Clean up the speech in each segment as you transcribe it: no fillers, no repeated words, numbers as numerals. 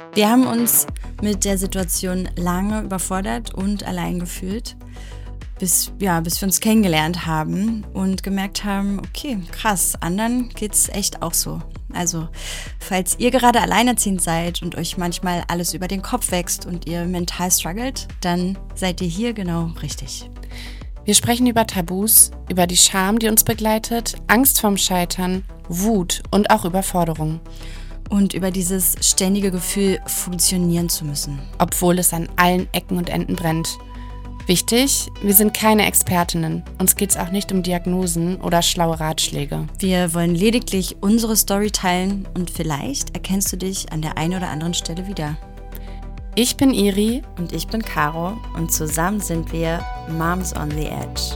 Wir haben uns mit der Situation lange überfordert und allein gefühlt, bis wir uns kennengelernt haben und gemerkt haben, okay, krass, anderen geht's echt auch so. Also, falls ihr gerade alleinerziehend seid und euch manchmal alles über den Kopf wächst und ihr mental struggelt, dann seid ihr hier genau richtig. Wir sprechen über Tabus, über die Scham, die uns begleitet, Angst vorm Scheitern, Wut und auch Überforderung. Und über dieses ständige Gefühl, funktionieren zu müssen. Obwohl es an allen Ecken und Enden brennt. Wichtig, wir sind keine Expertinnen. Uns geht es auch nicht um Diagnosen oder schlaue Ratschläge. Wir wollen lediglich unsere Story teilen und vielleicht erkennst du dich an der einen oder anderen Stelle wieder. Ich bin Iri und ich bin Caro und zusammen sind wir Moms on the Edge.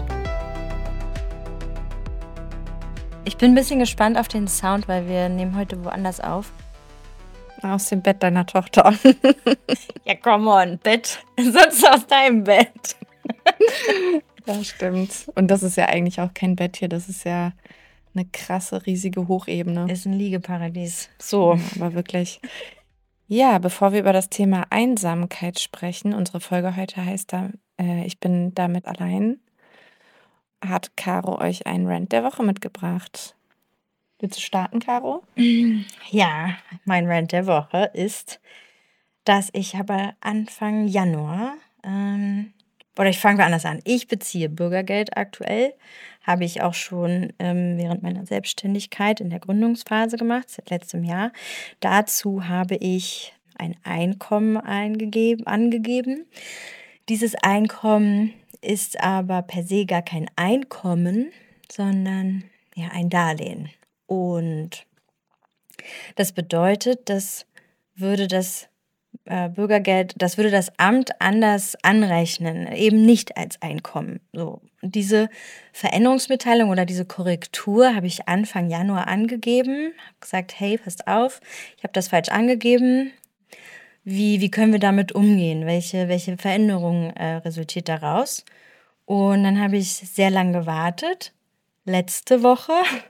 Ich bin ein bisschen gespannt auf den Sound, weil wir nehmen heute woanders auf. Aus dem Bett deiner Tochter. Ja, come on, Bett. Sonst aus deinem Bett. Ja, stimmt. Und das ist ja eigentlich auch kein Bett hier, das ist ja eine krasse, riesige Hochebene. Ist ein Liegeparadies. So, aber wirklich. Ja, bevor wir über das Thema Einsamkeit sprechen, unsere Folge heute heißt da, ich bin damit allein, hat Caro euch einen Rant der Woche mitgebracht. Willst du starten, Caro? Ja, mein Rant der Woche ist, dass ich habe Anfang Januar, oder ich fange anders an, ich beziehe Bürgergeld aktuell, habe ich auch schon während meiner Selbstständigkeit in der Gründungsphase gemacht, seit letztem Jahr. Dazu habe ich ein Einkommen angegeben. Dieses Einkommen ist aber per se gar kein Einkommen, sondern ja ein Darlehen. Und das bedeutet, das würde das Bürgergeld, das würde das Amt anders anrechnen, eben nicht als Einkommen. So. Und diese Veränderungsmitteilung oder diese Korrektur habe ich Anfang Januar angegeben, habe gesagt, hey, passt auf, ich habe das falsch angegeben. Wie können wir damit umgehen? Welche Veränderung resultiert daraus? Und dann habe ich sehr lange gewartet. Letzte Woche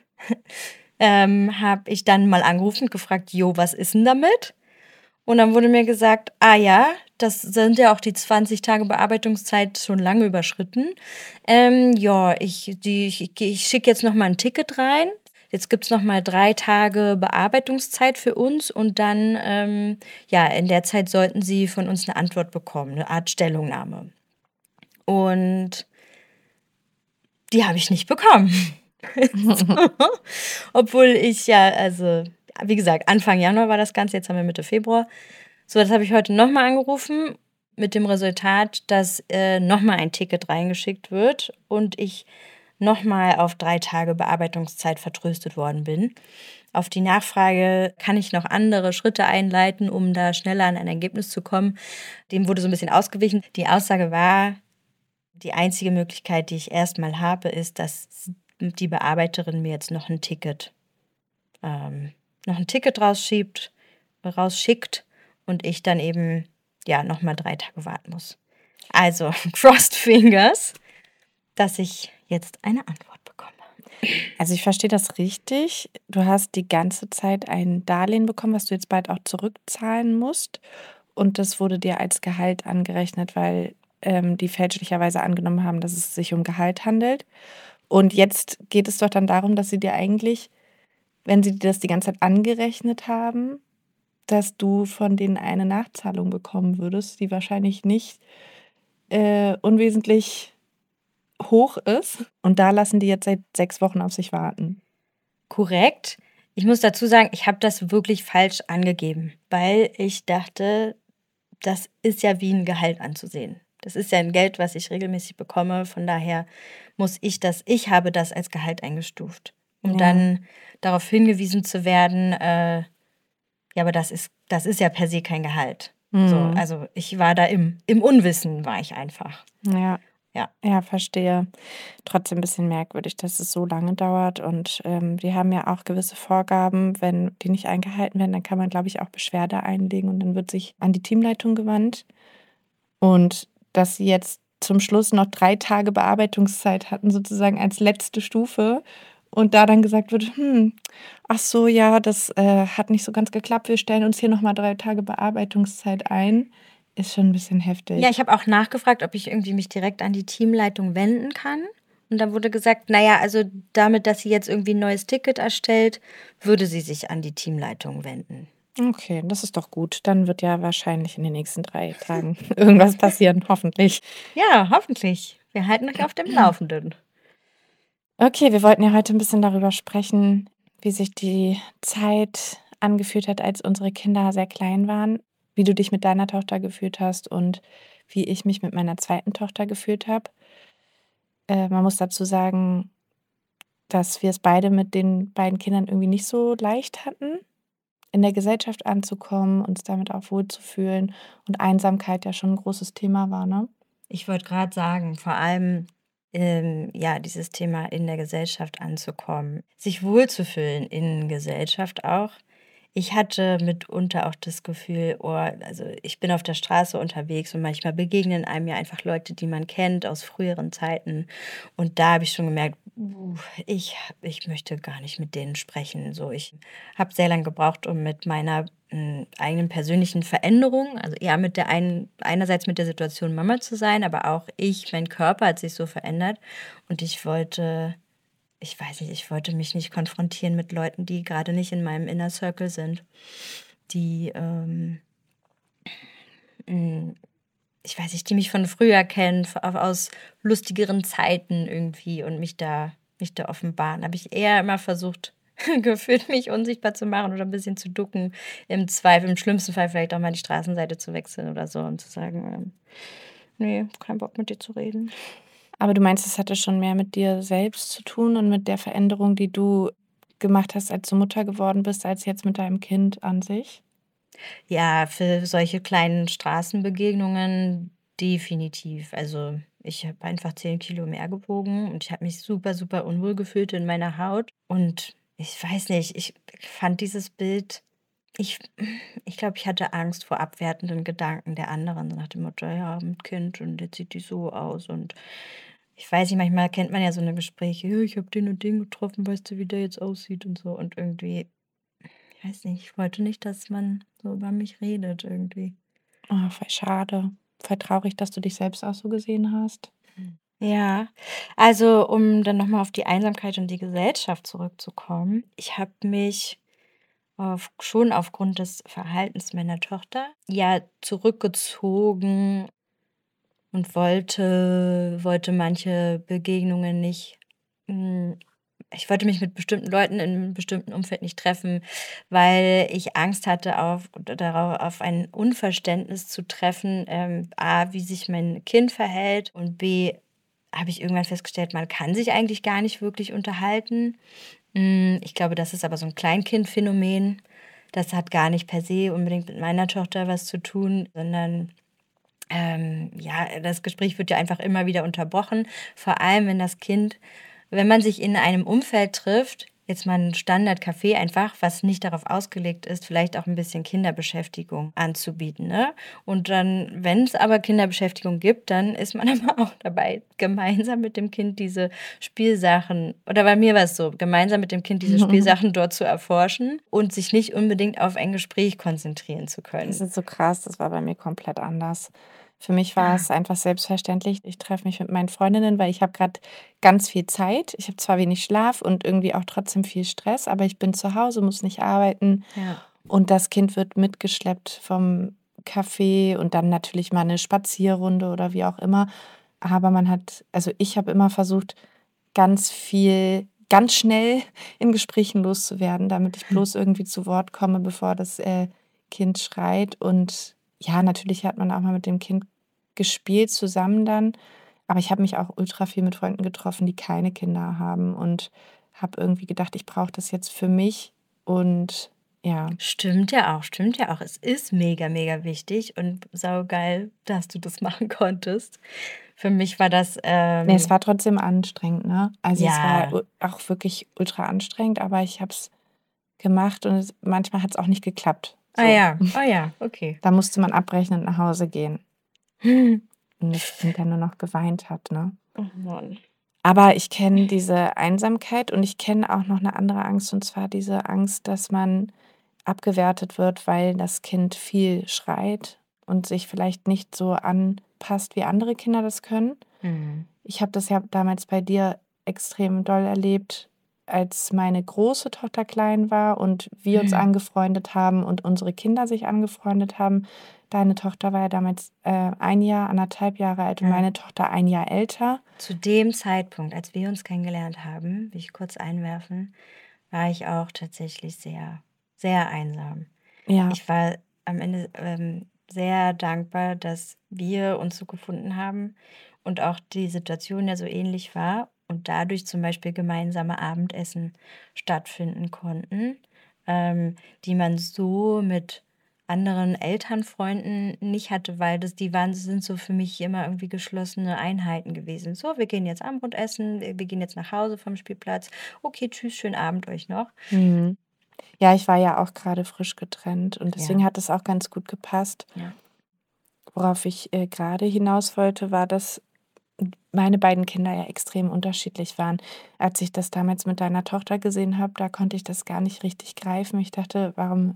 habe ich dann mal angerufen und gefragt, jo, was ist denn damit? Und dann wurde mir gesagt, ja, das sind ja auch die 20 Tage Bearbeitungszeit schon lange überschritten. Ich schicke jetzt nochmal ein Ticket rein. Jetzt gibt es nochmal 3 Tage Bearbeitungszeit für uns und dann, in der Zeit sollten Sie von uns eine Antwort bekommen, eine Art Stellungnahme. Und die habe ich nicht bekommen. Obwohl ich wie gesagt, Anfang Januar war das Ganze, jetzt haben wir Mitte Februar. So, das habe ich heute nochmal angerufen mit dem Resultat, dass nochmal ein Ticket reingeschickt wird und ich nochmal auf 3 Tage Bearbeitungszeit vertröstet worden bin. Auf die Nachfrage, kann ich noch andere Schritte einleiten, um da schneller an ein Ergebnis zu kommen, dem wurde so ein bisschen ausgewichen. Die Aussage war, die einzige Möglichkeit, die ich erstmal habe, ist, dass die Bearbeiterin mir jetzt noch ein Ticket rausschickt und ich dann eben nochmal 3 Tage warten muss. Also, crossed fingers, dass ich jetzt eine Antwort bekomme. Also ich verstehe das richtig. Du hast die ganze Zeit ein Darlehen bekommen, was du jetzt bald auch zurückzahlen musst. Und das wurde dir als Gehalt angerechnet, weil die fälschlicherweise angenommen haben, dass es sich um Gehalt handelt. Und jetzt geht es doch dann darum, dass sie dir eigentlich, wenn sie dir das die ganze Zeit angerechnet haben, dass du von denen eine Nachzahlung bekommen würdest, die wahrscheinlich nicht unwesentlich hoch ist. Und da lassen die jetzt seit 6 Wochen auf sich warten. Korrekt. Ich muss dazu sagen, ich habe das wirklich falsch angegeben, weil ich dachte, das ist ja wie ein Gehalt anzusehen. Das ist ja ein Geld, was ich regelmäßig bekomme. Von daher ich habe das als Gehalt eingestuft. Um dann darauf hingewiesen zu werden, aber das ist ja per se kein Gehalt. So, also ich war da im Unwissen, war ich einfach. Ja, verstehe. Trotzdem ein bisschen merkwürdig, dass es so lange dauert. Und die haben ja auch gewisse Vorgaben. Wenn die nicht eingehalten werden, dann kann man, glaube ich, auch Beschwerde einlegen. Und dann wird sich an die Teamleitung gewandt. Und dass sie jetzt zum Schluss noch 3 Tage Bearbeitungszeit hatten, sozusagen als letzte Stufe, Und da dann gesagt wird: ach so, ja, das hat nicht so ganz geklappt. Wir stellen uns hier nochmal 3 Tage Bearbeitungszeit ein, ist schon ein bisschen Ja, heftig. ich habe auch nachgefragt, ob ich irgendwie mich direkt an die Teamleitung wenden kann. Und dann wurde gesagt, naja, also damit, dass sie jetzt irgendwie ein neues Ticket erstellt, würde sie sich an die Teamleitung wenden. Okay, das ist doch gut. Dann wird ja wahrscheinlich in den nächsten 3 Tagen irgendwas passieren, hoffentlich. Ja, hoffentlich. Wir halten euch auf dem Laufenden. Okay, wir wollten ja heute ein bisschen darüber sprechen, wie sich die Zeit angefühlt hat, als unsere Kinder sehr klein waren, wie du dich mit deiner Tochter gefühlt hast und wie ich mich mit meiner zweiten Tochter gefühlt habe. Man muss dazu sagen, dass wir es beide mit den beiden Kindern irgendwie nicht so leicht hatten, in der Gesellschaft anzukommen, uns damit auch wohlzufühlen und Einsamkeit ja schon ein großes Thema war, ne? Ich wollte gerade sagen, vor allem, ja, dieses Thema in der Gesellschaft anzukommen, sich wohlzufühlen in Gesellschaft auch. Ich hatte mitunter auch das Gefühl, oh, also ich bin auf der Straße unterwegs und manchmal begegnen einem ja einfach Leute, die man kennt aus früheren Zeiten. Und da habe ich schon gemerkt, ich möchte gar nicht mit denen sprechen. So, ich habe sehr lange gebraucht, um mit meiner eigenen persönlichen Veränderung, also eher mit der einerseits mit der Situation Mama zu sein, aber auch mein Körper hat sich so verändert und ich weiß nicht, ich wollte mich nicht konfrontieren mit Leuten, die gerade nicht in meinem Inner Circle sind, die, hm, ich weiß nicht, die mich von früher kennen, aus lustigeren Zeiten irgendwie und mich da offenbaren. Habe ich eher immer versucht, gefühlt mich unsichtbar zu machen oder ein bisschen zu ducken. Im schlimmsten Fall vielleicht auch mal die Straßenseite zu wechseln oder so und zu sagen, ne, kein Bock mit dir zu reden. Aber du meinst, es hatte schon mehr mit dir selbst zu tun und mit der Veränderung, die du gemacht hast, als du Mutter geworden bist, als jetzt mit deinem Kind an sich? Ja, für solche kleinen Straßenbegegnungen definitiv. Also, ich habe einfach 10 Kilo mehr gewogen und ich habe mich super, super unwohl gefühlt in meiner Haut. Und ich weiß nicht, ich fand dieses Bild ich ich glaube, ich hatte Angst vor abwertenden Gedanken der anderen, so nach dem Motto: „Ja, mit Kind und jetzt sieht die so aus.“ Und ich weiß nicht, manchmal kennt man ja so 'ne Gespräche: „Ja, ich habe den und den getroffen, weißt du, wie der jetzt aussieht?“ und so. Und irgendwie ich weiß nicht, ich wollte nicht, dass man so über mich redet irgendwie. Oh, voll schade. Voll traurig, dass du dich selbst auch so gesehen hast. Ja, also, um dann noch mal auf die Einsamkeit und die Gesellschaft zurückzukommen. Ich habe mich schon aufgrund des Verhaltens meiner Tochter, ja, zurückgezogen und wollte manche Begegnungen nicht hm, ich wollte mich mit bestimmten Leuten in 'nem bestimmten Umfeld nicht treffen, weil ich Angst hatte auf ein Unverständnis zu treffen, A, wie sich mein Kind verhält und B, habe ich irgendwann festgestellt, man kann sich eigentlich gar nicht wirklich unterhalten. Ich glaube, das ist aber so 'n Kleinkindphänomen. Das hat gar nicht per se unbedingt mit meiner Tochter was zu tun, sondern ja, das Gespräch wird ja einfach immer wieder unterbrochen, vor allem wenn man sich in einem Umfeld trifft, jetzt mal 'n Standardcafé einfach, was nicht darauf ausgelegt ist, vielleicht auch 'n bisschen Kinderbeschäftigung anzubieten, ne? Und dann, wenn's aber Kinderbeschäftigung gibt, dann ist man aber auch dabei, gemeinsam mit dem Kind diese Spielsachen oder bei mir war's so, gemeinsam mit dem Kind diese Spielsachen dort zu erforschen und sich nicht unbedingt auf ein Gespräch konzentrieren zu Das können. ist so krass, das war bei mir komplett anders. Für mich war Ah, es einfach selbstverständlich, ich treffe mich mit meinen Freundinnen, weil ich habe gerade ganz viel Zeit. Ich habe zwar wenig Schlaf und irgendwie auch trotzdem viel Stress, aber ich bin zu Hause, muss nicht arbeiten ja. und das Kind wird mitgeschleppt vom Café und dann natürlich mal eine Spazierrunde oder wie auch immer. Aber ich habe immer versucht, ganz schnell in Gesprächen loszuwerden, damit ich bloß irgendwie zu Wort komme, bevor das Kind schreit. Und ja, natürlich hat man auch mal mit dem Kind gespielt zusammen dann. Aber ich habe mich auch ultra viel mit Freunden getroffen, die keine Kinder haben und habe irgendwie gedacht, ich brauche das jetzt für mich. Und ja, Stimmt ja auch, stimmt ja auch. Es ist mega, mega wichtig und saugeil, dass du das machen konntest. Für mich war das, ne, es war trotzdem anstrengend, ne? Also, es war ja. auch wirklich ultra anstrengend, aber ich habe es gemacht und manchmal hat es auch nicht geklappt. So. Ah ja, okay. Da musste man abbrechend nach Hause gehen Hm. und das Kind dann nur noch geweint hat, ne? Oh Mann. Aber ich kenne diese Einsamkeit und ich kenne auch noch eine andere Angst, und zwar diese Angst, dass man abgewertet wird, weil das Kind viel schreit und sich vielleicht nicht so anpasst, wie andere Kinder das können. Mhm. Ich habe das ja damals bei dir extrem doll erlebt, als meine große Tochter klein war und wir uns angefreundet haben und unsere Kinder sich angefreundet haben. Deine Tochter war ja damals 1 Jahr, 1,5 Jahre alt und Ja. meine Tochter 1 Jahr älter. Zu dem Zeitpunkt, als wir uns kennengelernt haben, will ich kurz einwerfen, war ich auch tatsächlich sehr, sehr einsam. Ja, Ich war am Ende sehr dankbar, dass wir uns so gefunden haben und auch die Situation ja so ähnlich war und dadurch zum Beispiel gemeinsame Abendessen stattfinden konnten, die man so mit anderen Elternfreunden nicht hatte, weil sind so für mich immer irgendwie geschlossene Einheiten gewesen. So, wir gehen jetzt Abendessen, wir gehen jetzt nach Hause vom Spielplatz. Okay, tschüss, schönen Abend euch noch. mhm. Ja, ich war ja auch gerade frisch getrennt und Ja, deswegen hat es auch ganz gut gepasst. ja. Worauf ich gerade hinaus wollte, war, dass meine beiden Kinder ja extrem unterschiedlich waren. Als ich das damals mit deiner Tochter gesehen habe, da konnte ich das gar nicht richtig greifen. Ich dachte: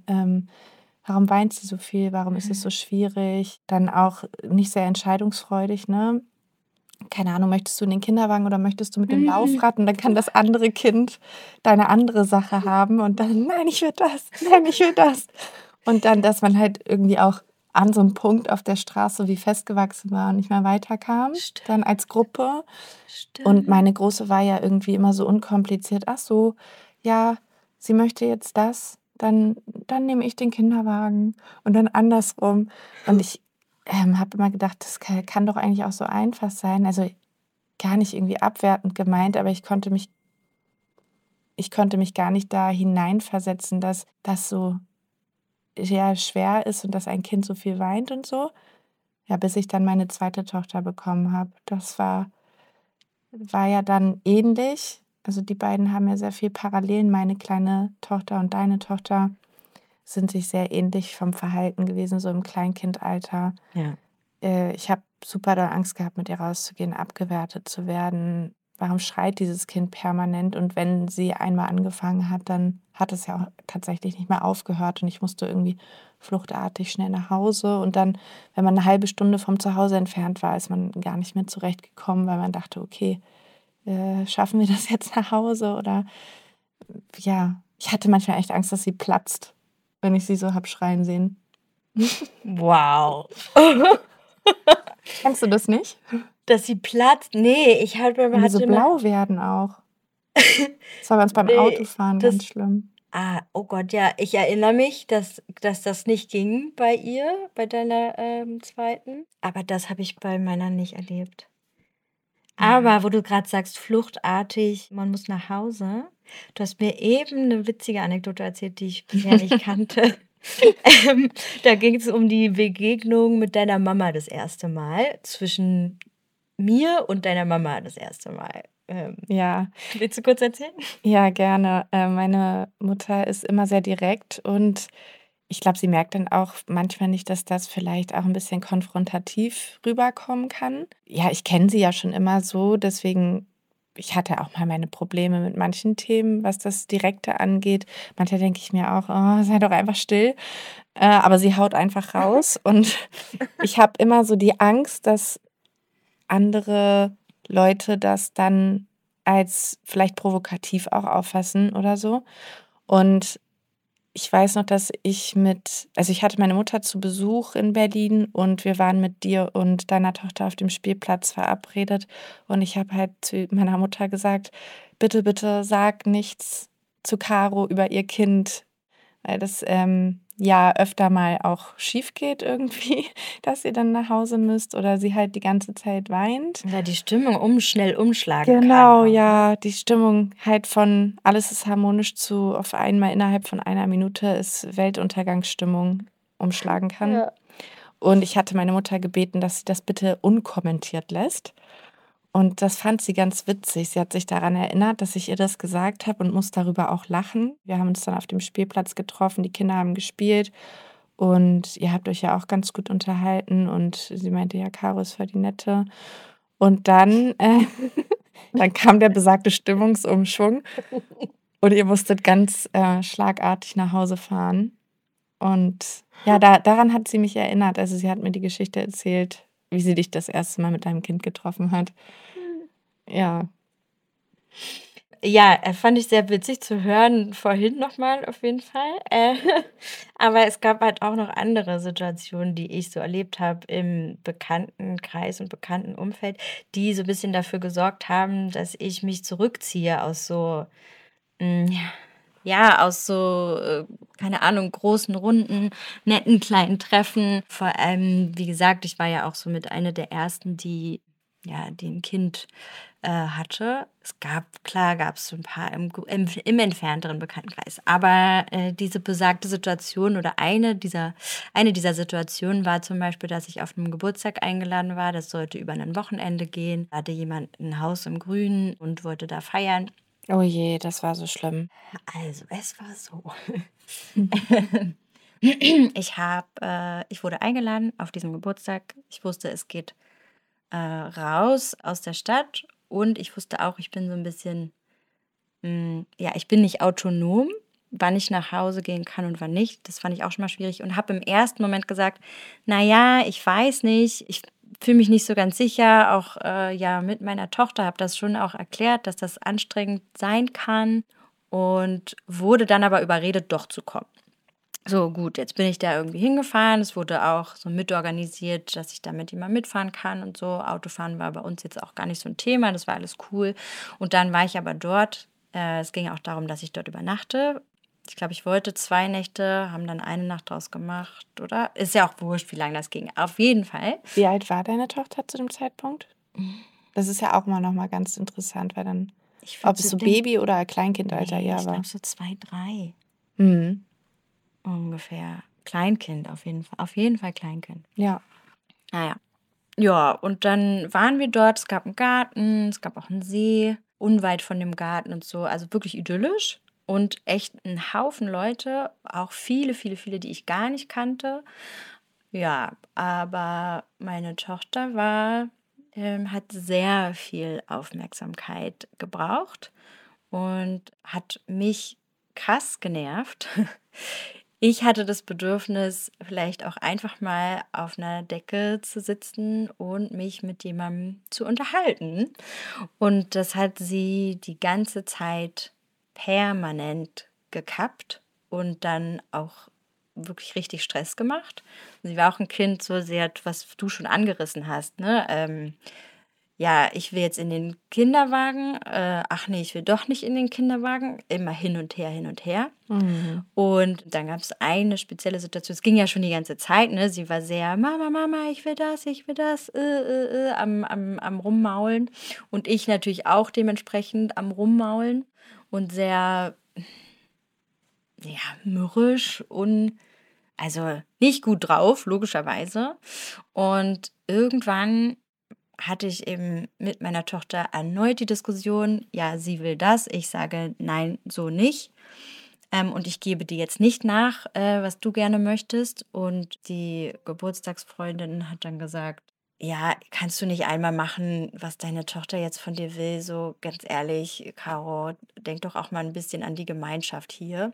„Warum weint sie so viel? Warum ist es so schwierig?“ Dann auch nicht sehr entscheidungsfreudig, ne? Keine Ahnung, möchtest du in den Kinderwagen oder möchtest du mit dem Laufrad? Und dann kann das andere Kind deine andere Sache haben und dann: „Nein, ich will das. Nein, ich will das.“ Und dann, dass man halt irgendwie auch an so 'n Punkt auf der Straße wie festgewachsen war und nicht mehr weiterkam, dann Stimmt, als Gruppe. Und stimmt. meine Große war ja irgendwie immer so unkompliziert: „Ach so, ja, sie möchte jetzt das, dann nehme ich den Kinderwagen.“ Und dann andersrum. Und ich habe immer gedacht, das kann doch eigentlich auch so einfach sein. Also, gar nicht irgendwie abwertend gemeint, aber ich konnte mich gar nicht da hineinversetzen, dass das so, ja, schwer ist und dass ein Kind so viel weint und so. Ja, bis ich dann meine zweite Tochter bekommen habe. Das war ja dann ähnlich. Also, die beiden haben ja sehr viel Parallelen. Meine kleine Tochter und deine Tochter sind sich sehr ähnlich vom Verhalten gewesen, so im Kleinkindalter. Ja. Ich habe super doll Angst gehabt, mit ihr rauszugehen, abgewertet zu werden. Warum schreit dieses Kind permanent? Und wenn sie einmal angefangen hat, dann hat es ja auch tatsächlich nicht mehr aufgehört und ich musste irgendwie fluchtartig schnell nach Hause. Und dann, wenn man 1/2 Stunde vom Zuhause entfernt war, ist man gar nicht mehr zurechtgekommen, weil man dachte: „Okay, schaffen wir das jetzt nach Hause?“ Oder ja, ich hatte manchmal echt Angst, dass sie platzt, wenn ich sie so habe schreien sehen. Wow. Kennst du das nicht? Dass sie platzt? Ne, Wenn die so hatte mal blau werden auch. Das war bei uns beim ne, Autofahren ganz das schlimm. oh Gott, ja, ich erinnere mich, dass das nicht ging bei ihr, bei deiner, 2., aber das habe ich bei meiner nicht erlebt. Ja. Aber wo du grad sagst, fluchtartig, man muss nach Hause. Du hast mir eben 'ne witzige Anekdote erzählt, die ich bisher nicht kannte. Ähm, Da ging's um die Begegnung mit deiner Mama das erste Mal, zwischen mir und deiner Mama das erste Mal. Ja, Willst du kurz erzählen? ja, gerne. Meine Mutter ist immer sehr direkt und ich glaube, sie merkt dann auch manchmal nicht, dass das vielleicht auch ein bisschen konfrontativ rüberkommen kann. Ja, ich kenne sie ja schon immer so, deswegen ich hatte auch mal meine Probleme mit manchen Themen, was das Direkte angeht. Manchmal denke ich mir auch: „Oh, sei doch einfach still.“ Aber sie haut einfach raus und ich habe immer so die Angst, dass andere Leute das dann als vielleicht provokativ auch auffassen oder so. Und ich weiß noch, dass ich hatte meine Mutter zu Besuch in Berlin und wir waren mit dir und deiner Tochter auf dem Spielplatz verabredet und ich habe halt zu meiner Mutter gesagt: „Bitte, bitte sag nichts zu Caro über ihr Kind.“ Weil das, ja öfter mal auch schief geht irgendwie, dass ihr dann nach Hause müsst oder sie halt die ganze Zeit weint. Ja, die Stimmung schnell umschlagen kann Genau, auch, ne? ja, die Stimmung halt von alles ist harmonisch zu auf einmal innerhalb von einer Minute ist Weltuntergangsstimmung umschlagen kann. Ja. Und ich hatte meine Mutter gebeten, dass sie das bitte unkommentiert lässt. Und das fand sie ganz witzig. Sie hat sich daran erinnert, dass ich ihr das gesagt habe und muss darüber auch lachen. Wir haben uns dann auf dem Spielplatz getroffen, die Kinder haben gespielt und ihr habt euch ja auch ganz gut unterhalten und sie meinte: „Ja, Caro ist voll die Nette.“ Und dann, Dann kam der besagte Stimmungsumschwung und ihr musstet ganz schlagartig nach Hause fahren. Und ja, daran hat sie mich erinnert. Also sie hat mir die Geschichte erzählt, wie sie dich das erste Mal mit deinem Kind getroffen hat. Ja, Ja, fand ich sehr witzig zu hören, vorhin nochmal auf jeden Fall. Aber es gab halt auch noch andere Situationen, die ich so erlebt habe im Bekanntenkreis und Bekanntenumfeld, die so ein bisschen dafür gesorgt haben, dass ich mich zurückziehe aus so, ja, ja, aus so, keine Ahnung, großen Runden, netten kleinen Treffen. Vor allem, wie gesagt, ich war ja auch so mit einer der ersten, die ein Kind hatte. Klar gab es so ein paar im entfernteren Bekanntenkreis. Aber diese besagte Situation oder eine dieser Situationen war zum Beispiel, dass ich auf einem Geburtstag eingeladen war. Das sollte über ein Wochenende gehen. Da hatte jemand ein Haus im Grünen und wollte da feiern. oh je, das war so schlimm. Also, es war so. Mhm. Ich wurde eingeladen auf diesen Geburtstag. Ich wusste, es geht raus aus der Stadt und ich wusste auch, ich bin so ein bisschen, ja, ich bin nicht autonom, wann ich nach Hause gehen kann und wann nicht. Das fand ich auch schon mal schwierig und habe im ersten Moment gesagt, na ja, ich weiß nicht, ich fühle mich nicht so ganz sicher. Auch ja mit meiner Tochter habe das schon auch erklärt, dass das anstrengend sein kann und wurde dann aber überredet, doch zu kommen. So, gut, jetzt bin ich da irgendwie hingefahren. Es wurde auch so mitorganisiert, dass ich da mit jemandem mitfahren kann und so. Autofahren war bei uns jetzt auch gar nicht so ein Thema, das war alles cool. Und dann war ich aber dort. Es ging auch darum, dass ich dort übernachte. Ich glaube, ich wollte 2 Nächte, haben dann eine Nacht draus gemacht, oder? Ist ja auch wurscht, wie lange das ging. Auf jeden Fall. Wie alt war deine Tochter zu dem Zeitpunkt? Das ist ja auch mal noch mal ganz interessant, weil dann, Ich würde ob es so so denken, Baby- oder Kleinkindalter nee, eher ich war. glaube so 2, 3 Mhm. ungefähr. Kleinkind auf jeden Fall. Auf jeden Fall Kleinkind. Ja. Naja. Ja, und dann waren wir dort. Es gab einen Garten, es gab auch einen See, unweit von dem Garten und so. Also wirklich idyllisch und echt ein Haufen Leute, auch viele, viele, viele, die ich gar nicht kannte. Ja, aber meine Tochter hat sehr viel Aufmerksamkeit gebraucht und hat mich krass genervt. Ich hatte das Bedürfnis, vielleicht auch einfach mal auf einer Decke zu sitzen und mich mit jemandem zu unterhalten. Und das hat sie die ganze Zeit permanent gekappt und dann auch wirklich richtig Stress gemacht. Sie war auch ein Kind, so sie hat, was du schon angerissen hast, ne? Ja, ich will jetzt in den Kinderwagen. Ach nee, ich will doch nicht in den Kinderwagen. Immer hin und her, hin und her. Mhm. Und dann gab es eine spezielle Situation. Es ging ja schon die ganze Zeit, ne? Sie war sehr, Mama, Mama, ich will das, am Rummaulen. Und ich natürlich auch dementsprechend am Rummaulen und sehr, ja, mürrisch und also nicht gut drauf, logischerweise. Und irgendwann hatte ich eben mit meiner Tochter erneut die Diskussion, ja, sie will das, ich sage nein, so nicht. Und ich gebe dir jetzt nicht nach, was du gerne möchtest. Und die Geburtstagsfreundin hat dann gesagt, ja, kannst du nicht einmal machen, was deine Tochter jetzt von dir will? So ganz ehrlich, Caro, denk doch auch mal ein bisschen an die Gemeinschaft hier.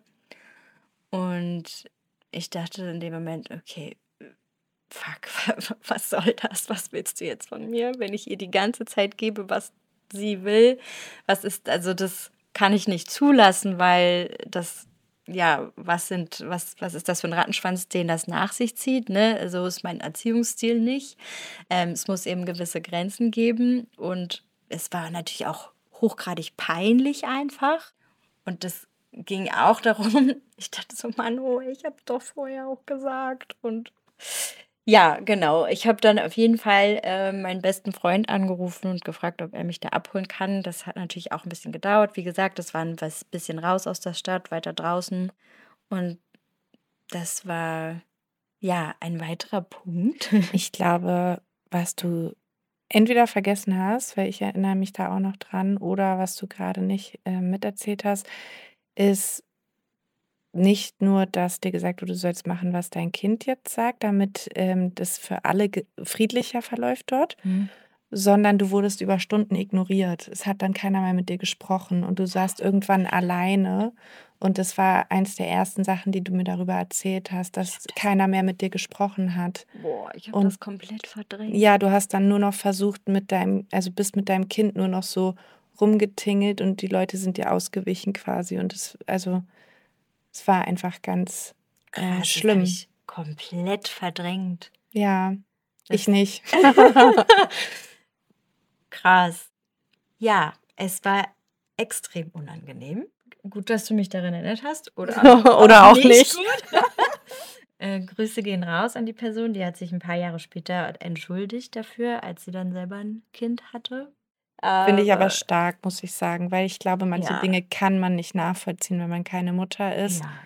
Und ich dachte in dem Moment, okay, fuck, was soll das? Was willst du jetzt von mir, wenn ich ihr die ganze Zeit gebe, was sie will? Also das kann ich nicht zulassen, weil das, ja, was ist das für ein Rattenschwanz, den das nach sich zieht, ne? So ist mein Erziehungsstil nicht. Es muss eben gewisse Grenzen geben und es war natürlich auch hochgradig peinlich einfach. Und das ging auch darum, ich dachte so, Mann, oh, ich habe doch vorher auch gesagt und ja, genau. Ich habe dann auf jeden Fall, meinen besten Freund angerufen und gefragt, ob er mich da abholen kann. Das hat natürlich auch ein bisschen gedauert. Wie gesagt, das war 'n bisschen raus aus der Stadt, weiter draußen. Und das war, ja, ein weiterer Punkt. Ich glaube, was du entweder vergessen hast, weil ich erinnere mich da auch noch dran, oder was du gerade nicht miterzählt hast, ist nicht nur, dass dir gesagt wurde, du sollst machen, was dein Kind jetzt sagt, damit das für alle friedlicher verläuft dort, Mhm. sondern du wurdest über Stunden ignoriert. Es hat dann keiner mehr mit dir gesprochen und du saßt irgendwann alleine. Und das war eins der ersten Sachen, die du mir darüber erzählt hast, Ich habe dass das. keiner mehr mit dir gesprochen hat. Boah, ich habe Und das komplett verdrängt. ja, du hast dann nur noch versucht, bist mit deinem Kind nur noch so rumgetingelt und die Leute sind dir ausgewichen quasi. Und es war einfach ganz Krass, das habe schlimm. ich komplett verdrängt. Ja, ich Das nicht. krass. Ja, es war extrem unangenehm. Gut, dass du mich daran erinnert hast. Oder Oder auch nicht. gut. Grüße gehen raus an die Person. Die hat sich ein paar Jahre später entschuldigt dafür, als sie dann selber ein Kind hatte. Finde ich aber Aber stark, muss ich sagen, weil ich glaube, manche ja, Dinge kann man nicht nachvollziehen, wenn man keine Mutter ist. ja,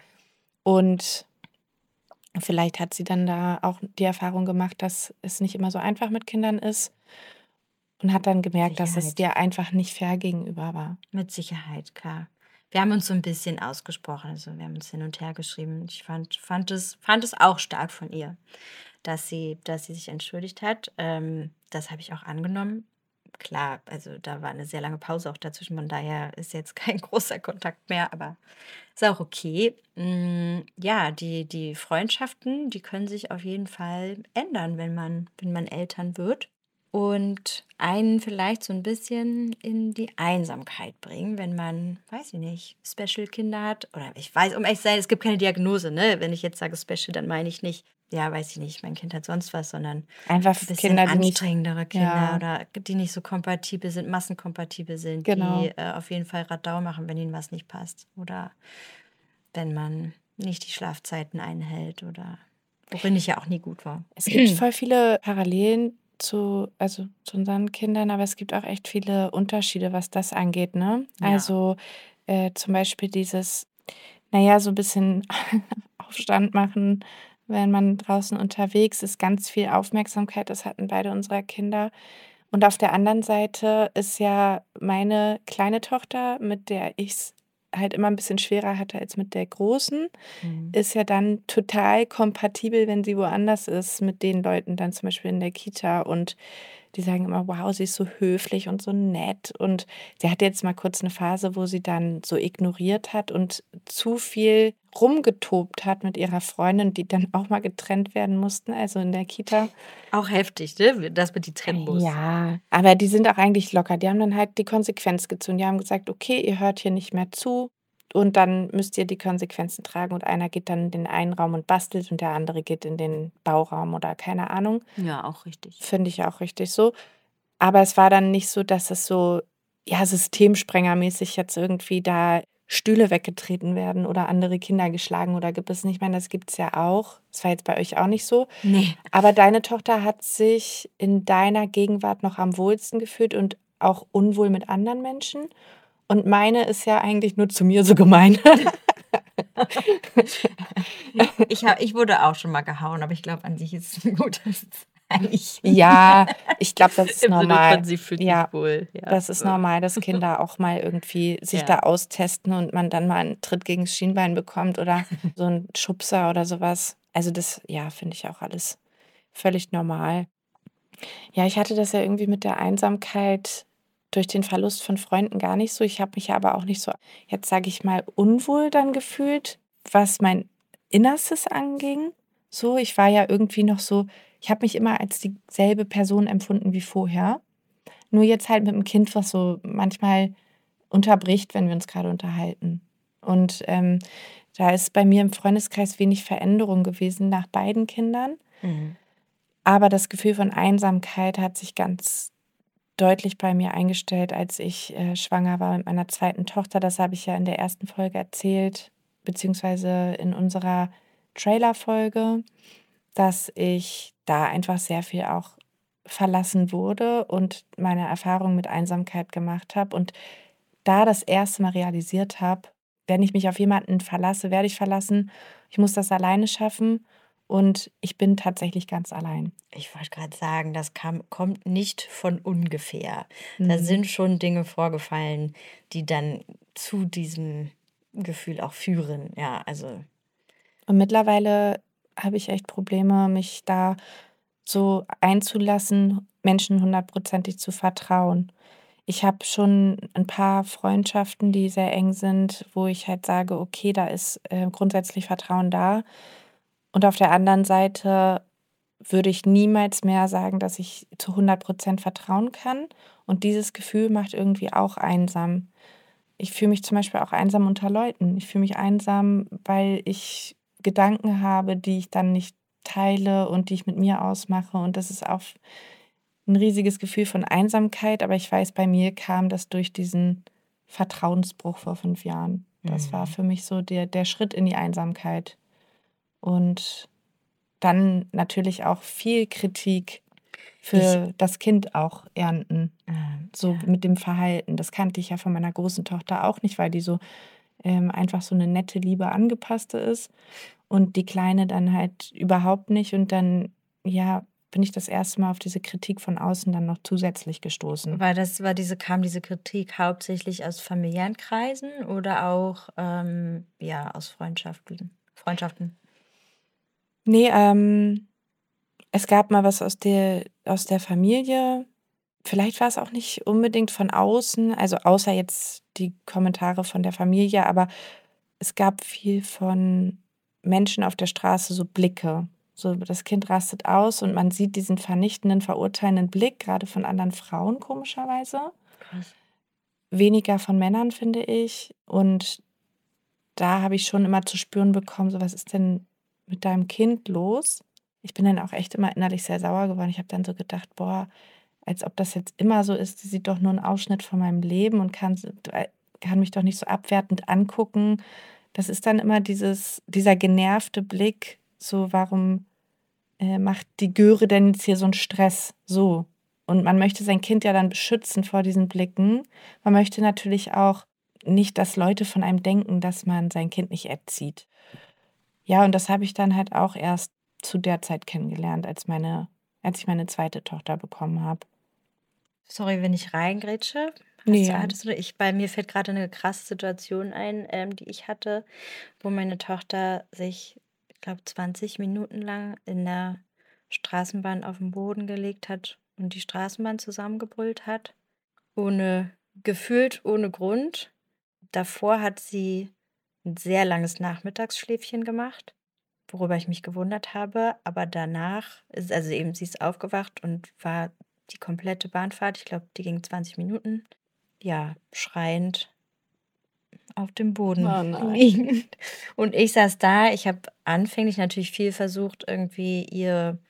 Und vielleicht hat sie dann da auch die Erfahrung gemacht, dass es nicht immer so einfach mit Kindern ist und hat dann gemerkt, dass es Sicherheit. dir einfach nicht fair gegenüber war. Mit Sicherheit, klar. Wir haben uns so ein bisschen ausgesprochen, also wir haben uns hin und her geschrieben. Ich fand es auch stark von ihr, dass sie sich entschuldigt hat. Das habe ich auch angenommen. Klar, also da war eine sehr lange Pause auch dazwischen, von daher ist jetzt kein großer Kontakt mehr, aber ist auch okay. Ja, die Freundschaften, die können sich auf jeden Fall ändern, wenn man Eltern wird und einen vielleicht so ein bisschen in die Einsamkeit bringen, wenn man, weiß ich nicht, Special-Kinder hat. Oder ich weiß, um ehrlich zu sein, es gibt keine Diagnose, ne? Wenn ich jetzt sage Special, dann meine ich nicht, ja, weiß ich nicht, mein Kind hat sonst was, sondern Einfach ein bisschen Kinder, die nicht, anstrengendere Kinder ja, oder die nicht so kompatibel sind, massenkompatibel sind, genau. die auf jeden Fall Radau machen, wenn ihnen was nicht passt. Oder wenn man nicht die Schlafzeiten einhält oder worin ich ja auch nie gut war. Es gibt voll viele Parallelen zu unseren Kindern, aber es gibt auch echt viele Unterschiede, was das angeht, ne? Ja. Also zum Beispiel naja, so ein bisschen Aufstand machen, wenn man draußen unterwegs ist, ganz viel Aufmerksamkeit, das hatten beide unserer Kinder. Und auf der anderen Seite ist ja meine kleine Tochter, mit der ich es halt immer ein bisschen schwerer hatte als mit der Großen, Mhm. ist ja dann total kompatibel, wenn sie woanders ist, mit den Leuten dann zum Beispiel in der Kita. Und die sagen immer: „Wow, sie ist so höflich und so nett.“ Und sie hatte jetzt mal kurz eine Phase, wo sie dann so ignoriert hat und zu viel rumgetobt hat mit ihrer Freundin, die dann auch mal getrennt werden mussten, also in der Kita. Auch heftig, ne? Dass man die trennen muss. Ja, aber die sind auch eigentlich locker. Die haben dann halt die Konsequenz gezogen. Die haben gesagt: „Okay, ihr hört hier nicht mehr zu und dann müsst ihr die Konsequenzen tragen.“ Und einer geht dann in den einen Raum und bastelt und der andere geht in den Bauraum oder keine Ahnung. Ja, auch richtig. Finde ich auch richtig so. Aber es war dann nicht so, dass es so, ja, systemsprengermäßig jetzt irgendwie da Stühle weggetreten werden oder andere Kinder geschlagen oder gibt es nicht. Ich meine, das gibt's ja auch. Das war jetzt bei euch auch nicht so. Nee. Aber deine Tochter hat sich in deiner Gegenwart noch am wohlsten gefühlt und auch unwohl mit anderen Menschen. Und meine ist ja eigentlich nur zu mir so gemein. Ich wurde auch schon mal gehauen, aber ich glaube, an sich ist es gut, dass es eigentlich Ja, ich glaube, das ist im Sinne normal. von, sie fühlt sich Ja, wohl. Ja. das ist normal, dass Kinder auch mal irgendwie sich da Ja. austesten und man dann mal einen Tritt gegen das Schienbein bekommt oder so einen Schubser oder sowas. Also das, ja, finde ich auch alles völlig normal. Ja, ich hatte das ja irgendwie mit der Einsamkeit durch den Verlust von Freunden gar nicht so. Ich habe mich aber auch nicht so, jetzt sage ich mal, unwohl dann gefühlt, was mein Innerstes anging. So, ich war ja irgendwie noch so, ich habe mich immer als dieselbe Person empfunden wie vorher. Nur jetzt halt mit dem Kind, was so manchmal unterbricht, wenn wir uns gerade unterhalten. Und da ist bei mir im Freundeskreis wenig Veränderung gewesen nach beiden Kindern. Mhm. Aber das Gefühl von Einsamkeit hat sich ganz deutlich bei mir eingestellt, als ich schwanger war mit meiner zweiten Tochter. Das habe ich ja in der ersten Folge erzählt, beziehungsweise in unserer Trailer-Folge, dass ich da einfach sehr viel auch verlassen wurde und meine Erfahrung mit Einsamkeit gemacht habe und da das erste Mal realisiert habe, wenn ich mich auf jemanden verlasse, werde ich verlassen. Ich muss das alleine schaffen und ich bin tatsächlich ganz allein. Ich wollte gerade sagen, das kommt nicht von ungefähr. Da Mhm. sind schon Dinge vorgefallen, die dann zu diesem Gefühl auch führen. Ja, also Und mittlerweile habe ich echt Probleme, mich da so einzulassen, Menschen hundertprozentig zu vertrauen. Ich habe schon ein paar Freundschaften, die sehr eng sind, wo ich halt sage: „Okay, da ist, grundsätzlich Vertrauen da.“ Und auf der anderen Seite würde ich niemals mehr sagen, dass ich zu 100% vertrauen kann. Und dieses Gefühl macht irgendwie auch einsam. Ich fühle mich zum Beispiel auch einsam unter Leuten. Ich fühle mich einsam, weil ich Gedanken habe, die ich dann nicht teile und die ich mit mir ausmache. Und das ist auch ein riesiges Gefühl von Einsamkeit. Aber ich weiß, bei mir kam das durch diesen Vertrauensbruch vor 5 Jahren. Das war Mhm. für mich so der Schritt in die Einsamkeit. Und dann natürlich auch viel Kritik Ich für das Kind auch ernten, so ja. mit dem Verhalten. Das kannte ich ja von meiner großen Tochter auch nicht, weil die so, einfach so eine nette, liebe Angepasste ist und die Kleine dann halt überhaupt nicht. Und dann, ja, bin ich das erste Mal auf diese Kritik von außen dann noch zusätzlich gestoßen. Kam diese Kritik hauptsächlich aus familiären Kreisen oder auch, ja, aus Freundschaften? Ne, es gab mal was aus der Familie. Vielleicht war es auch nicht unbedingt von außen, also außer jetzt die Kommentare von der Familie, aber es gab viel von Menschen auf der Straße, so Blicke. So, das Kind rastet aus und man sieht diesen vernichtenden, verurteilenden Blick, gerade von anderen Frauen komischerweise. Krass. Weniger von Männern, finde ich. Und da habe ich schon immer zu spüren bekommen, so: „Was ist denn mit deinem Kind los?“ Ich bin dann auch echt immer innerlich sehr sauer geworden. Ich habe dann so gedacht: „Boah, als ob das jetzt immer so ist. Sie sieht doch nur 'n Ausschnitt von meinem Leben und kann mich doch nicht so abwertend angucken.“ Das ist dann immer dieser genervte Blick, so: „Warum, macht die Göre denn jetzt hier so 'n Stress?“ So. Und man möchte sein Kind ja dann beschützen vor diesen Blicken. Man möchte natürlich auch nicht, dass Leute von einem denken, dass man sein Kind nicht erzieht. Ja, und das habe ich dann halt auch erst zu der Zeit kennengelernt, als ich meine zweite Tochter bekommen habe. Sorry, wenn ich reingrätsche. Ne, Bei mir fällt gerade eine krasse Situation ein, die ich hatte, wo meine Tochter sich, ich glaube, 20 Minuten lang in der Straßenbahn auf den Boden gelegt hat und die Straßenbahn zusammengebrüllt hat, ohne Grund. Davor hat sie ein sehr langes Nachmittagsschläfchen gemacht, worüber ich mich gewundert habe, aber danach sie ist aufgewacht und war die komplette Bahnfahrt, ich glaube, die ging 20 Minuten, ja, schreiend auf dem Boden oh nein. liegend. Und ich saß da, ich habe anfänglich natürlich viel versucht, irgendwie ihr,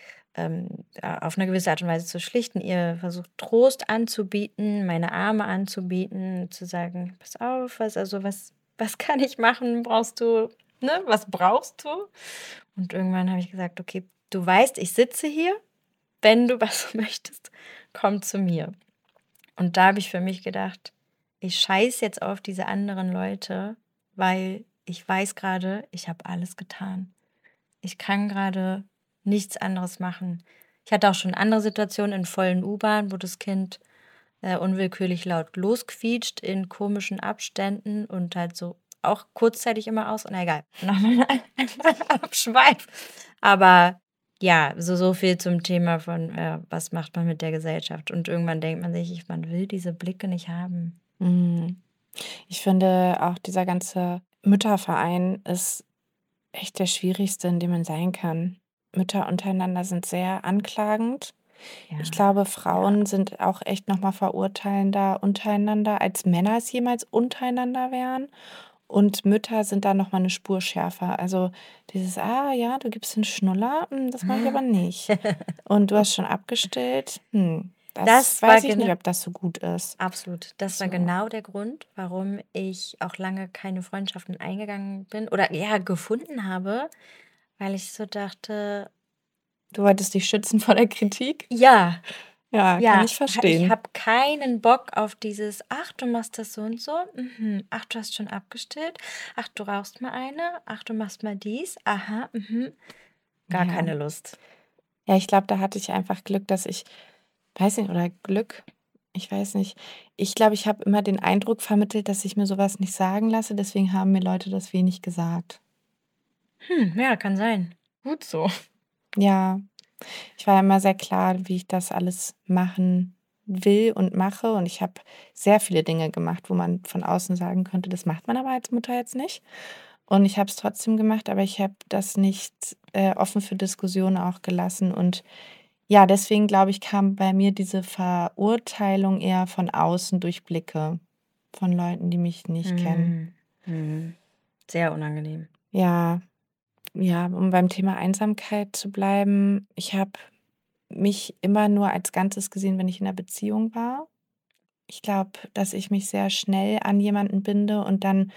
auf eine gewisse Art und Weise zu schlichten, ihr versucht, Trost anzubieten, meine Arme anzubieten, zu sagen: „Pass auf, was kann ich machen? Was brauchst du?“ Und irgendwann habe ich gesagt: „Okay, du weißt, ich sitze hier. Wenn du was möchtest, komm zu mir.“ Und da habe ich für mich gedacht: „Ich scheiße jetzt auf diese anderen Leute, weil ich weiß gerade, ich habe alles getan. Ich kann gerade nichts anderes machen.“ Ich hatte auch schon andere Situationen in vollen U-Bahnen, wo das Kind, unwillkürlich laut losquietscht in komischen Abständen und halt so auch kurzzeitig immer aus na egal, nochmal ein Abschweif. Aber ja, so viel zum Thema von, was macht man mit der Gesellschaft? Und irgendwann denkt man sich, man will diese Blicke nicht haben. Mhm. Ich finde auch dieser ganze Mütterverein ist echt der schwierigste, in dem man sein kann. Mütter untereinander sind sehr anklagend. Ja, Ich glaube, ja. Frauen sind auch echt noch mal verurteilender untereinander, als Männer es jemals untereinander wären. Und Mütter sind da noch mal 'ne Spur schärfer. Also, dieses: „Ah ja, du gibst den Schnuller? Das mache ich aber nicht. Und du hast schon abgestillt? Das Das war weiß ich genau nicht, ob das so gut ist.“ Absolut. Das war So. genau der Grund, warum ich auch lange keine Freundschaften eingegangen bin oder ja, gefunden habe, weil ich so dachte: Du wolltest dich schützen vor der Kritik? „Ja, Ja, kann ja, ich ich verstehen. habe keinen Bock auf dieses: ‚Ach, du machst das so und so. Mhm. Ach, du hast schon abgestillt. Ach, du rauchst mal eine. Ach, du machst mal dies. Aha, mhm.‘“ Gar Ja. keine Lust. Ja, ich glaube, da hatte ich einfach Glück, dass ich weiß nicht, oder Glück? Ich weiß nicht. Ich glaube, ich habe immer den Eindruck vermittelt, dass ich mir so was nicht sagen lasse, deswegen haben mir Leute das wenig gesagt. Ja, kann sein. Gut so. Ja. Ich war immer sehr klar, wie ich das alles machen will und mache. Und ich habe sehr viele Dinge gemacht, wo man von außen sagen könnte, das macht man aber als Mutter jetzt nicht. Und ich habe es trotzdem gemacht, aber ich habe das nicht offen für Diskussionen auch gelassen. Und ja, deswegen glaube ich, kam bei mir diese Verurteilung eher von außen durch Blicke von Leuten, die mich nicht kennen. Mhm. Mhm. Sehr unangenehm. Ja, ja, um beim Thema Einsamkeit zu bleiben, ich habe mich immer nur als Ganzes gesehen, wenn ich in 'ner Beziehung war. Ich glaube, dass ich mich sehr schnell an jemanden binde und dann,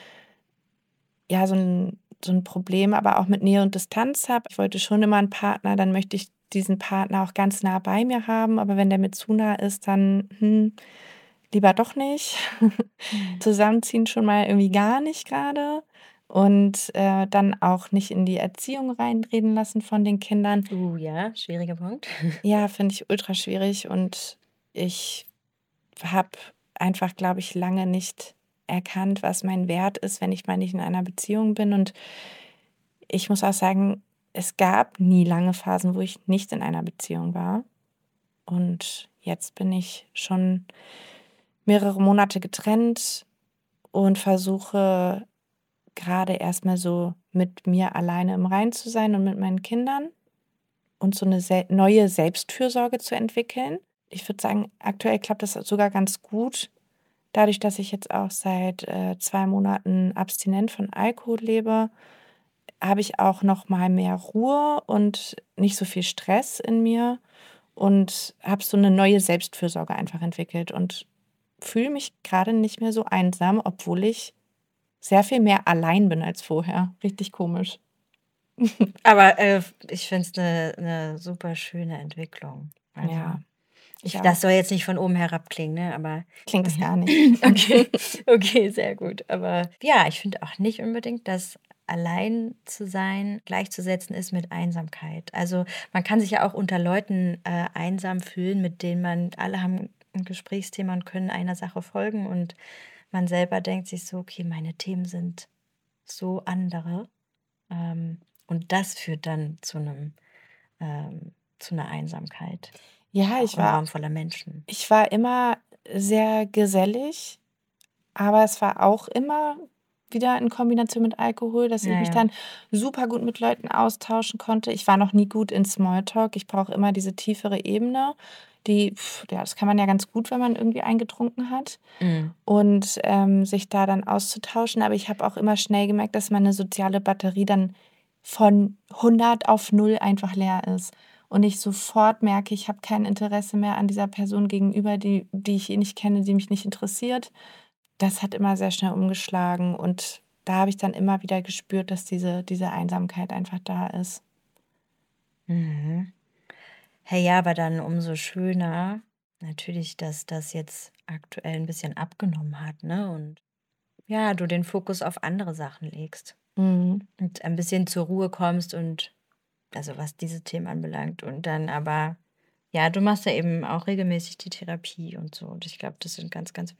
ja, so ein Problem aber auch mit Nähe und Distanz habe. Ich wollte schon immer einen Partner, dann möchte ich diesen Partner auch ganz nah bei mir haben, aber wenn der mir zu nah ist, dann, lieber doch nicht. Mhm. Zusammenziehen schon mal irgendwie gar nicht gerade und, dann auch nicht in die Erziehung reinreden lassen von den Kindern. Ja, schwieriger Punkt. Ja, finde ich ultra schwierig und ich habe einfach, glaube ich, lange nicht erkannt, was mein Wert ist, wenn ich mal nicht in einer Beziehung bin. Und ich muss auch sagen, es gab nie lange Phasen, wo ich nicht in einer Beziehung war. Und jetzt bin ich schon mehrere Monate getrennt und versuche gerade erstmal so mit mir alleine im Reinen zu sein und mit meinen Kindern und so eine neue Selbstfürsorge zu entwickeln. Ich würde sagen, aktuell klappt das sogar ganz gut. Dadurch, dass ich jetzt auch seit 2 Monaten abstinent von Alkohol lebe, habe ich auch noch mal mehr Ruhe und nicht so viel Stress in mir und habe so eine neue Selbstfürsorge einfach entwickelt und fühle mich gerade nicht mehr so einsam, obwohl ich sehr viel mehr allein bin als vorher. Richtig komisch. Aber, ich finde es eine super schöne Entwicklung. Also, Ja, ich das auch. soll jetzt nicht von oben herab klingen, ne, aber Klingt es ja. gar nicht. Okay, okay, sehr gut. Aber ja, ich finde auch nicht unbedingt, dass allein zu sein gleichzusetzen ist mit Einsamkeit. Also, man kann sich ja auch unter Leuten, einsam fühlen, mit denen man alle haben ein Gesprächsthema und können einer Sache folgen und man selber denkt sich so: „Okay, meine Themen sind so andere.“ und das führt dann zu 'ner Einsamkeit, Ja, auch im Raum voller Menschen. ich war immer sehr gesellig. Aber es war auch immer wieder in Kombination mit Alkohol, dass ich Ja, mich ja. dann super gut mit Leuten austauschen konnte. Ich war noch nie gut in Smalltalk. Ich brauche immer diese tiefere Ebene, ja, das kann man ja ganz gut, wenn man irgendwie eingetrunken hat Mhm. und, sich da dann auszutauschen. Aber ich habe auch immer schnell gemerkt, dass meine soziale Batterie dann von 100 auf 0 einfach leer ist und ich sofort merke, ich habe kein Interesse mehr an dieser Person gegenüber, die ich eh nicht kenne, die mich nicht interessiert. Das hat immer sehr schnell umgeschlagen und da habe ich dann immer wieder gespürt, dass diese Einsamkeit einfach da ist. Mhm. Hey, ja, aber dann umso schöner natürlich, dass das jetzt aktuell 'n bisschen abgenommen hat, ne, und ja, du den Fokus auf andere Sachen legst Mhm. und ein bisschen zur Ruhe kommst und also, was diese Themen anbelangt und dann aber ja, du machst ja eben auch regelmäßig die Therapie und so und ich glaube, das sind ganz, ganz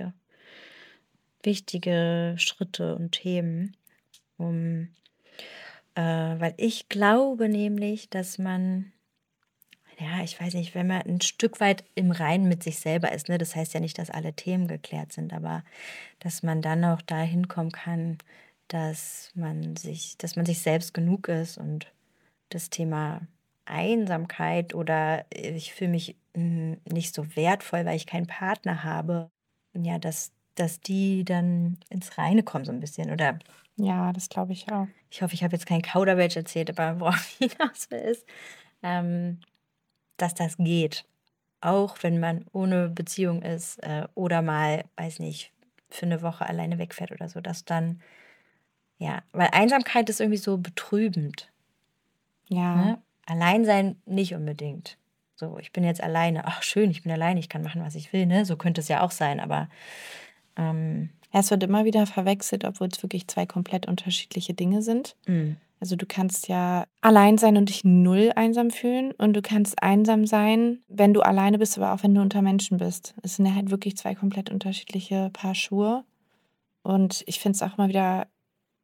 wichtige Schritte und Themen, um weil ich glaube nämlich, dass man ja, ich weiß nicht, wenn man ein Stück weit im Reinen mit sich selber ist, ne? Das heißt ja nicht, dass alle Themen geklärt sind, aber dass man dann auch dahin kommen kann, dass man sich selbst genug ist und das Thema Einsamkeit oder ich fühle mich, nicht so wertvoll, weil ich keinen Partner habe, ja, dass die dann ins Reine kommen so ein bisschen oder Ja, das glaube ich auch. ich hoffe, ich habe jetzt kein Kauderwelsch erzählt, aber worauf ich hinaus will, ist, ähm, dass das geht. Auch wenn man ohne Beziehung ist, oder mal, weiß nicht, für eine Woche alleine wegfährt oder so, dass dann ja, weil Einsamkeit ist irgendwie so betrübend, Ja. ne? Allein sein nicht unbedingt. So, ich bin jetzt alleine. Ach schön, ich bin alleine, ich kann machen, was ich will, ne? So könnte es ja auch sein, aber, ähm, Ja, es wird immer wieder verwechselt, obwohl es wirklich 2 komplett unterschiedliche Dinge sind. mhm, Also, du kannst ja allein sein und dich null einsam fühlen und du kannst einsam sein, wenn du alleine bist, aber auch wenn du unter Menschen bist. Es sind ja halt wirklich 2 komplett unterschiedliche Paar Schuhe und ich finde es auch immer wieder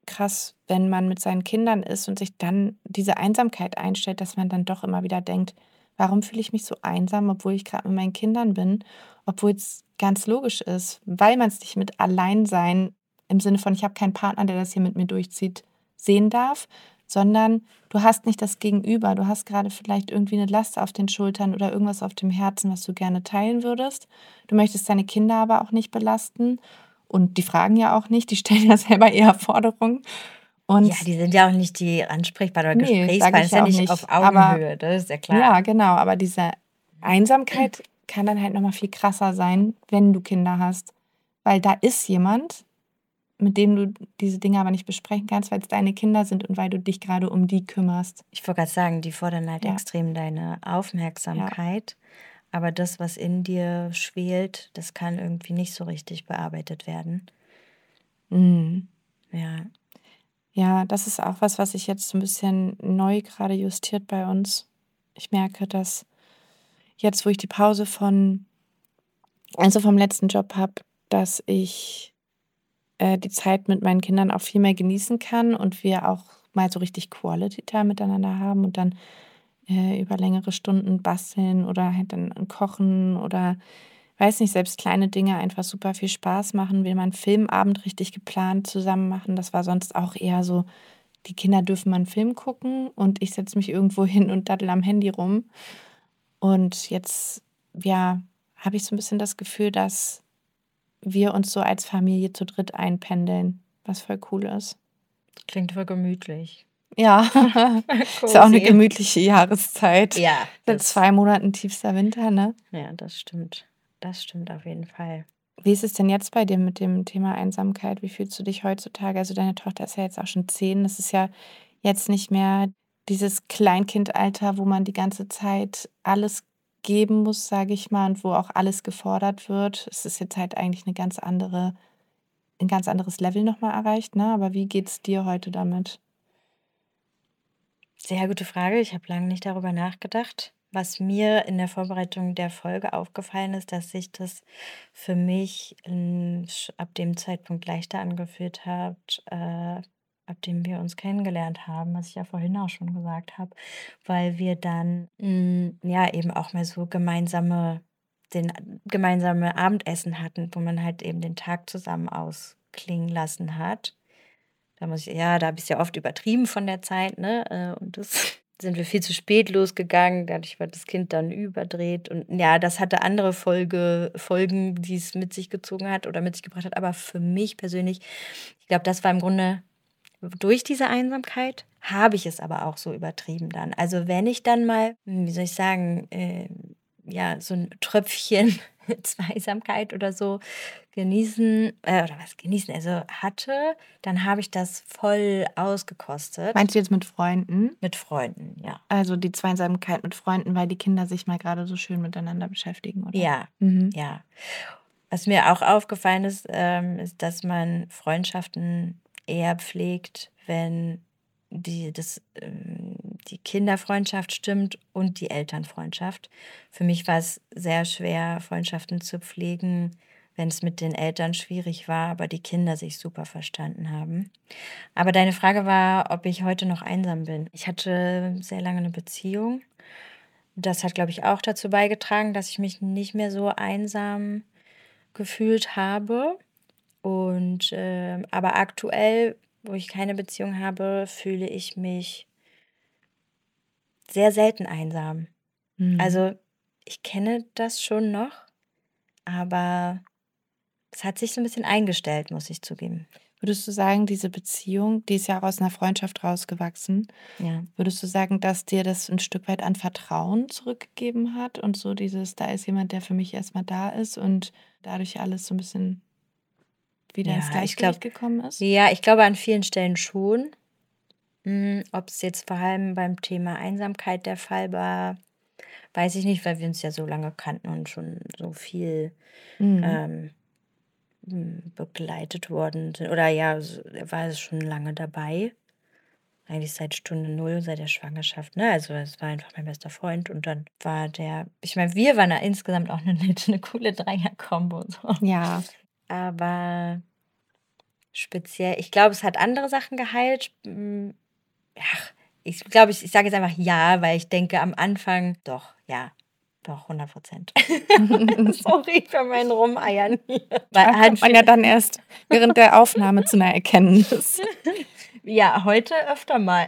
krass, wenn man mit seinen Kindern ist und sich dann diese Einsamkeit einstellt, dass man dann doch immer wieder denkt: „Warum fühle ich mich so einsam, obwohl ich gerade mit meinen Kindern bin?“ Obwohl es ganz logisch ist, weil man es nicht mit Alleinsein im Sinne von: „Ich habe keinen Partner, der das hier mit mir durchzieht“, sehen darf, sondern du hast nicht das Gegenüber. Du hast gerade vielleicht irgendwie eine Last auf den Schultern oder irgendwas auf dem Herzen, was du gerne teilen würdest. Du möchtest deine Kinder aber auch nicht belasten und die fragen ja auch nicht, die stellen ja selber eher Forderungen. Ja, Und die sind ja auch nicht die Ansprechpartner oder ne, sage Gesprächspartner. ich Ist ja ja auch nicht auf nicht. Aber Augenhöhe, das ist ja klar. ja, genau, aber diese Einsamkeit kann dann halt noch mal viel krasser sein, wenn du Kinder hast, weil da ist jemand, mit dem du diese Dinge aber nicht besprechen kannst, weil's deine Kinder sind und weil du dich gerade um die kümmerst. Ich wollte gerade sagen, die fordern halt Ja, extrem deine ja. Aufmerksamkeit, aber das, was in dir schwelt, das kann irgendwie nicht so richtig bearbeitet werden. Mhm. Ja. Ja, das ist auch was, was sich jetzt so 'n bisschen neu gerade justiert bei uns. Ich merke, dass jetzt, wo ich die Pause vom letzten Job habe, dass ich, die Zeit mit meinen Kindern auch viel mehr genießen kann und wir auch mal so richtig Quality Time miteinander haben und dann, über längere Stunden basteln oder halt dann kochen oder weiß nicht, selbst kleine Dinge einfach super viel Spaß machen. Wir mal 'n Filmabend richtig geplant zusammen machen. Das war sonst auch eher so, die Kinder dürfen mal 'n Film gucken und ich setze mich irgendwo hin und daddel am Handy rum. Und jetzt, ja, habe ich so 'n bisschen das Gefühl, dass wir uns so als Familie zu dritt einpendeln, was voll cool ist. Klingt voll gemütlich. Ja, ist ja auch 'ne Cozy. gemütliche Jahreszeit. Ja, Seit das 2 Monaten tiefster Winter, ne? ja, das stimmt. Das stimmt auf jeden Fall. Wie ist es denn jetzt bei dir mit dem Thema Einsamkeit? Wie fühlst du dich heutzutage? Also, deine Tochter ist ja jetzt auch schon 10. Das ist ja jetzt nicht mehr dieses Kleinkindalter, wo man die ganze Zeit alles geben muss, sage ich mal, und wo auch alles gefordert wird. Es ist jetzt halt eigentlich 'n ganz anderes Level noch mal erreicht, ne? Aber wie geht's dir heute damit? Sehr gute Frage. Ich habe lange nicht darüber nachgedacht. Was mir in der Vorbereitung der Folge aufgefallen ist, dass sich das für mich ab dem Zeitpunkt leichter angefühlt hat, ab dem wir uns kennengelernt haben, was ich ja vorhin auch schon gesagt habe, weil wir dann ja eben auch mal so gemeinsame Abendessen hatten, wo man halt eben den Tag zusammen ausklingen lassen hat. Da habe ich's ja oft übertrieben von der Zeit, ne? Und das sind wir viel zu spät losgegangen. Dadurch war das Kind dann überdreht und ja, das hatte andere Folgen, die es mit sich gezogen hat oder mit sich gebracht hat. Aber für mich persönlich, ich glaube, das war im Grunde durch diese Einsamkeit habe ich es aber auch so übertrieben dann. Also, wenn ich dann mal, wie soll ich sagen, ja, so ein Tröpfchen Zweisamkeit oder so oder was genießen, also hatte, dann habe ich das voll ausgekostet Meinst du jetzt mit Freunden? mit Freunden, ja. Also, die Zweisamkeit mit Freunden, weil die Kinder sich mal grade so schön miteinander beschäftigen, oder? Ja, Mhm. ja. Was mir auch aufgefallen ist, ist, dass man Freundschaften eher pflegt, wenn die Kinderfreundschaft stimmt und die Elternfreundschaft. Für mich war es sehr schwer, Freundschaften zu pflegen, wenn es mit den Eltern schwierig war, aber die Kinder sich super verstanden haben. Aber deine Frage war, ob ich heute noch einsam bin. Ich hatte sehr lange eine Beziehung. Das hat, glaube ich, auch dazu beigetragen, dass ich mich nicht mehr so einsam gefühlt habe. Und, aber aktuell, wo ich keine Beziehung habe, fühle ich mich sehr selten einsam. Mhm. Also, ich kenne das schon noch, aber es hat sich so ein bisschen eingestellt, muss ich zugeben. Würdest du sagen, diese Beziehung, die ist ja auch aus 'ner Freundschaft rausgewachsen. Ja. Würdest du sagen, dass dir das 'n Stück weit an Vertrauen zurückgegeben hat und so dieses: „Da ist jemand, der für mich erst mal da ist“ und dadurch alles so 'n bisschen wieder ins Ja, ich glaube Gleichgewicht gekommen ist? ja, ich glaube an vielen Stellen schon. Ob es jetzt vor allem beim Thema Einsamkeit der Fall war, weiß ich nicht, weil wir uns ja so lange kannten und schon so viel, Mhm. ähm begleitet worden sind oder ja, er war schon lange dabei, eigentlich seit Stunde null, seit der Schwangerschaft, ne? Also, es war einfach mein bester Freund und dann war ich meine, wir waren da insgesamt auch eine nette 'ne coole Dreier-Kombo so. Ja. Aber speziell. Ich glaube, es hat andere Sachen geheilt. Ach, ich glaube, ich sage jetzt einfach ja, weil ich denke am Anfang, doch, 100%. Sorry für mein Rumeiern hier. Da kommt man ja dann erst während der Aufnahme zu einer Erkenntnis. Ja, heute öfter mal.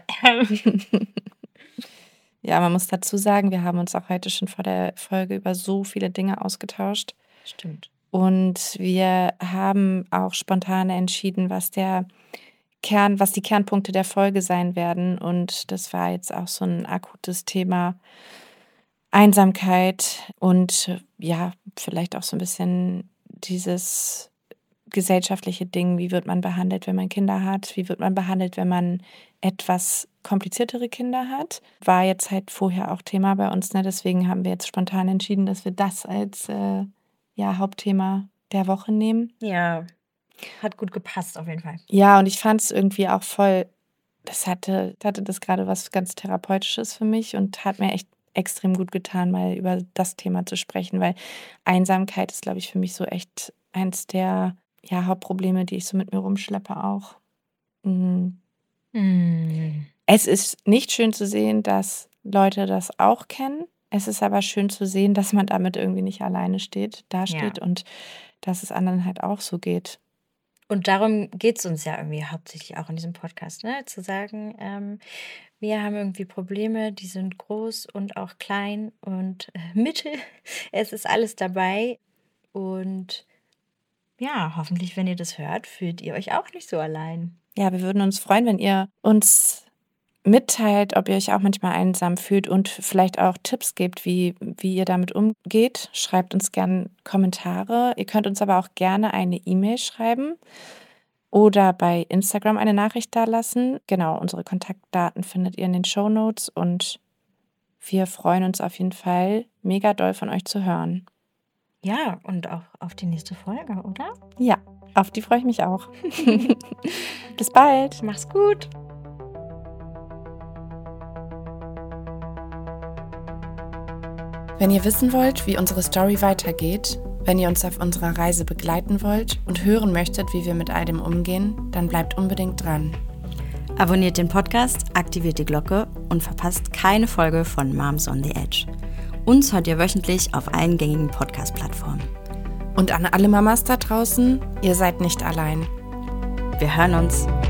Ja, man muss dazu sagen, wir haben uns auch heute schon vor der Folge über so viele Dinge ausgetauscht. Stimmt. Und wir haben auch spontan entschieden, was die Kernpunkte der Folge sein werden. Und das war jetzt auch so ein akutes Thema Einsamkeit und ja, vielleicht auch so ein bisschen dieses gesellschaftliche Ding, wie wird man behandelt, wenn man Kinder hat, wie wird man behandelt, wenn man etwas kompliziertere Kinder hat. War jetzt halt vorher auch Thema bei uns, ne? Deswegen haben wir jetzt spontan entschieden, dass wir das als Hauptthema der Woche nehmen. Ja, hat gut gepasst auf jeden Fall. Ja, und ich fand es irgendwie auch voll, das hatte das gerade was ganz Therapeutisches für mich und hat mir echt extrem gut getan, mal über das Thema zu sprechen, weil Einsamkeit ist, glaube ich, für mich so echt eins der Hauptprobleme, die ich so mit mir rumschleppe auch. Es ist nicht schön zu sehen, dass Leute das auch kennen. Es ist aber schön zu sehen, dass man damit irgendwie nicht alleine dasteht und dass es anderen halt auch so geht. Und darum geht es uns ja irgendwie hauptsächlich auch in diesem Podcast, ne? Zu sagen, wir haben irgendwie Probleme, die sind groß und auch klein und mittel. Es ist alles dabei. Und ja, hoffentlich, wenn ihr das hört, fühlt ihr euch auch nicht so allein. Ja, wir würden uns freuen, wenn ihr uns mitteilt, ob ihr euch auch manchmal einsam fühlt und vielleicht auch Tipps gebt, wie ihr damit umgeht. Schreibt uns gerne Kommentare. Ihr könnt uns aber auch gerne eine E-Mail schreiben oder bei Instagram eine Nachricht dalassen. Genau, unsere Kontaktdaten findet ihr in den Shownotes und wir freuen uns auf jeden Fall mega doll von euch zu hören. Ja, und auch auf die nächste Folge, oder? Ja, auf die freue ich mich auch. Bis bald. Mach's gut. Wenn ihr wissen wollt, wie unsere Story weitergeht, wenn ihr uns auf unserer Reise begleiten wollt und hören möchtet, wie wir mit all dem umgehen, dann bleibt unbedingt dran. Abonniert den Podcast, aktiviert die Glocke und verpasst keine Folge von Moms on the Edge. Uns hört ihr wöchentlich auf allen gängigen Podcast-Plattformen. Und an alle Mamas da draußen, ihr seid nicht allein. Wir hören uns.